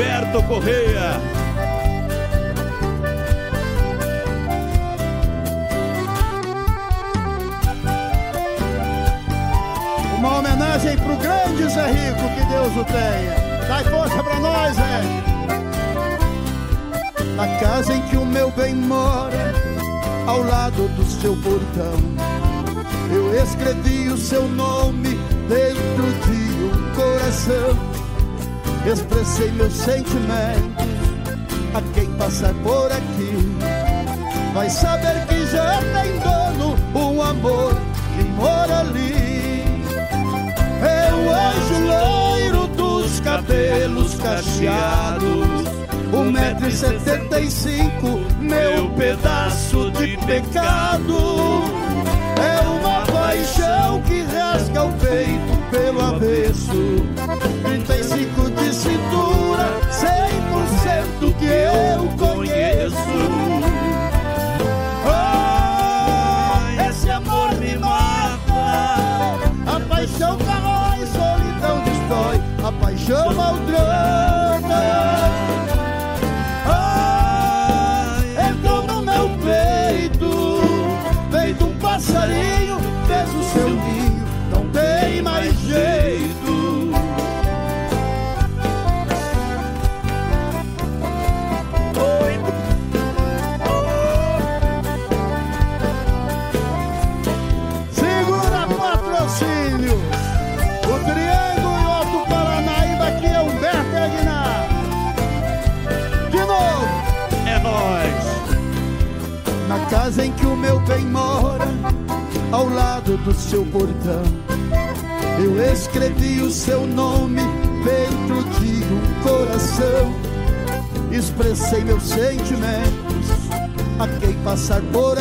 Gilberto Correia. Uma homenagem pro grande Zé Rico, que Deus o tenha. Dai força pra nós, Zé. Na casa em que o meu bem mora, ao lado do seu portão, eu escrevi o seu nome dentro de um coração. Expressei meus sentimentos a quem passar por aqui. Vai saber que já tem dono um amor que mora ali. É o anjo loiro dos cabelos cacheados, 1,75 m, meu pedaço de pecado. É uma paixão que rasga o peito pelo avesso, 35 de cintura, 100% que eu conheço. Oh, esse amor me mata, a paixão corrói, solidão destrói, a paixão maltrata. Entrou no meu peito, feito um passarinho, fez o seu ninho, não tem mais jeito. Segura patrocínio, o Triângulo e Alto Paranaíba, aqui é Humberto Aguinar. De novo, é nóis. Na casa em que o meu bem mora, ao lado do seu portão, eu escrevi o seu nome dentro de um coração. Expressei meus sentimentos a quem passar por aqui.